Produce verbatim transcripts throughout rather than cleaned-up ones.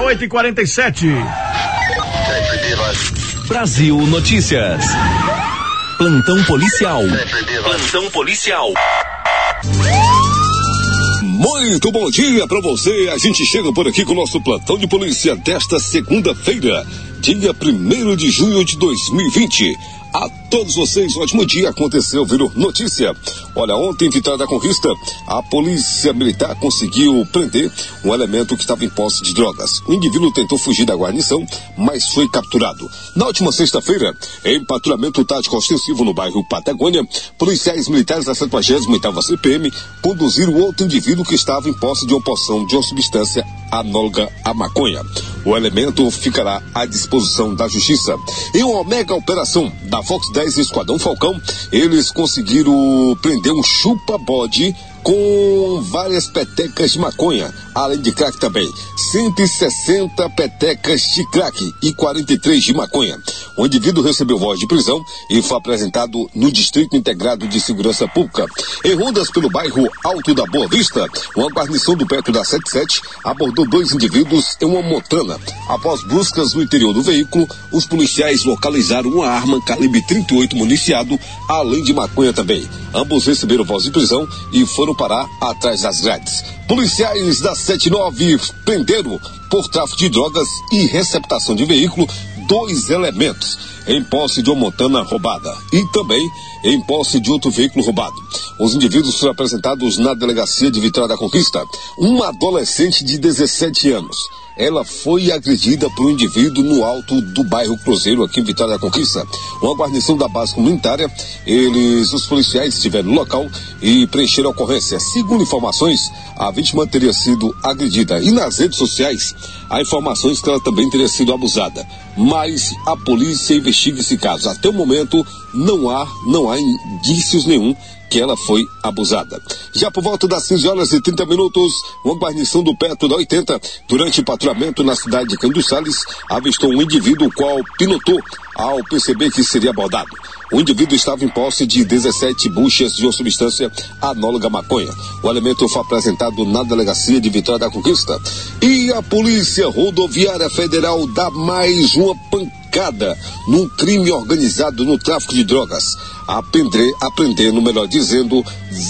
oito e quarenta e sete. Brasil Notícias. Plantão policial. Plantão policial. Muito bom dia pra você. A gente chega por aqui com o nosso plantão de polícia desta segunda-feira, dia primeiro de junho de dois mil e vinte. A todos vocês, ótimo dia. Aconteceu, virou notícia. Olha, ontem em Vitória da Conquista, a polícia militar conseguiu prender um elemento que estava em posse de drogas. O indivíduo tentou fugir da guarnição, mas foi capturado. Na última sexta-feira, em patrulhamento tático ostensivo no bairro Patagônia, policiais militares da setenta e oitava C P M conduziram outro indivíduo que estava em posse de uma porção de uma substância análoga à maconha. O elemento ficará à disposição da justiça. Em uma mega operação da Fox dez e Esquadrão Falcão, eles conseguiram prender um chupa-bode com várias petecas de maconha, além de crack também. cento e sessenta petecas de crack e quarenta e três de maconha. O indivíduo recebeu voz de prisão e foi apresentado no Distrito Integrado de Segurança Pública. Em rondas pelo bairro Alto da Boa Vista, uma guarnição do Petro da setenta e sete abordou dois indivíduos em uma motana. Após buscas no interior do veículo, os policiais localizaram uma arma calibre trinta e oito municiado, além de maconha também. Ambos receberam voz de prisão e foram parar atrás das grades. Policiais da setenta e nove prenderam por tráfico de drogas e receptação de veículo dois elementos em posse de uma montana roubada e também em posse de outro veículo roubado. Os indivíduos foram apresentados na delegacia de Vitória da Conquista. Uma adolescente de dezessete anos. Ela foi agredida por um indivíduo no alto do bairro Cruzeiro, aqui em Vitória da Conquista. Uma guarnição da base comunitária, eles, os policiais, estiveram no local e preencheram a ocorrência. Segundo informações, a vítima teria sido agredida. E nas redes sociais, há informações que ela também teria sido abusada. Mas a polícia investiga esse caso. Até o momento, não há, não há indícios nenhum que ela foi abusada. Já por volta das quinze horas e trinta minutos, uma guarnição do Petro da oitenta, durante patrulhamento na cidade de Cândido Sales, avistou um indivíduo o qual pilotou ao perceber que seria abordado. O indivíduo estava em posse de dezessete buchas de uma substância análoga à maconha. O elemento foi apresentado na delegacia de Vitória da Conquista. E a Polícia Rodoviária Federal dá mais uma pancada num crime organizado no tráfico de drogas. Aprender, aprendendo, melhor dizendo,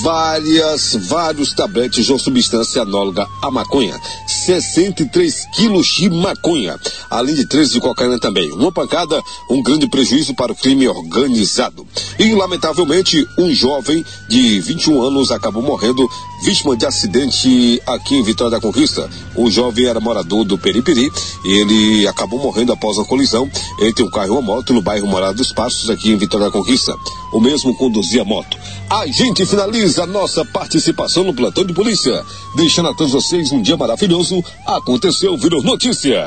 várias, vários tabletes de uma substância análoga à maconha. sessenta e três quilos de maconha, além de treze de cocaína também. Uma pancada, um grande prejuízo para o crime organizado. E, lamentavelmente, um jovem de vinte e um anos acabou morrendo vítima de acidente aqui em Vitória da Conquista. O jovem era morador do Periperi e ele acabou morrendo após uma colisão entre um carro e uma moto no bairro Morada dos Passos, aqui em Vitória da Conquista. O mesmo conduzia a moto. A gente finaliza a nossa participação no plantão de polícia, deixando a todos vocês um dia maravilhoso. Aconteceu, virou notícia.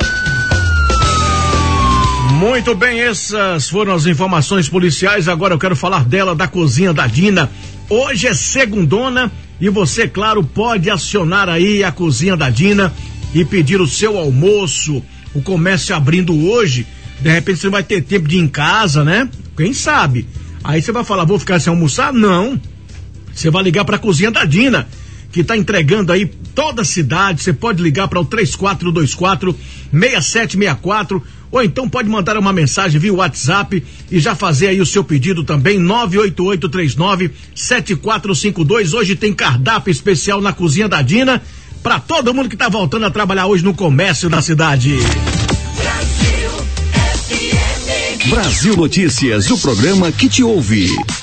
Muito bem, essas foram as informações policiais. Agora eu quero falar dela, da Cozinha da Dina. Hoje é segundona e você, claro, pode acionar aí a Cozinha da Dina e pedir o seu almoço. O comércio abrindo hoje, de repente você vai ter tempo de ir em casa, né? Quem sabe? Aí você vai falar, vou ficar sem almoçar? Não. Você vai ligar para a Cozinha da Dina, que está entregando aí toda a cidade. Você pode ligar para o três quatro dois quatro, seis sete seis quatro, ou então pode mandar uma mensagem via WhatsApp e já fazer aí o seu pedido também, nove oito oito três nove sete quatro cinco dois. Hoje tem cardápio especial na Cozinha da Dina para todo mundo que está voltando a trabalhar hoje no comércio da cidade. Brasil Notícias, o programa que te ouve.